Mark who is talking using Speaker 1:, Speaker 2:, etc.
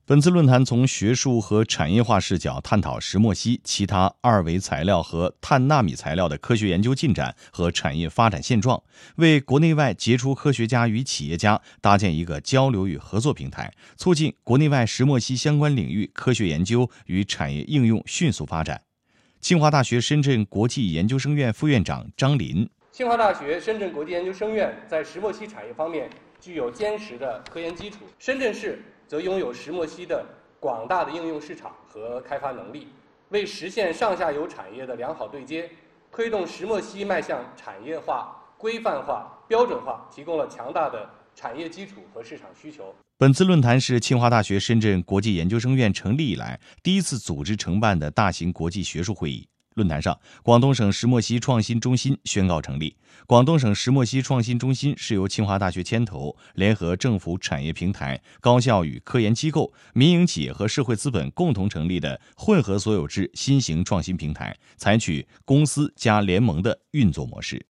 Speaker 1: 本次论坛从学术和产业化视角探讨石墨烯、其他二维材料和碳纳米材料的科学研究进展和产业发展现状，为国内外杰出科学家与企业家搭建一个交流与合作平台，促进国内外石墨烯相关领域科学研究与产业应用迅速发展。清华大学深圳国际研究生院副院长张林：
Speaker 2: 清华大学深圳国际研究生院在石墨烯产业方面具有坚实的科研基础，深圳市则拥有石墨烯的广大的应用市场和开发能力，为实现上下游产业的良好对接，推动石墨烯迈向产业化、规范化、标准化提供了强大的产业基础和市场需求。
Speaker 1: 本次论坛是清华大学深圳国际研究生院成立以来第一次组织承办的大型国际学术会议。论坛上，广东省石墨烯创新中心宣告成立。广东省石墨烯创新中心是由清华大学牵头，联合政府产业平台、高校与科研机构、民营企业和社会资本共同成立的混合所有制新型创新平台，采取公司加联盟的运作模式。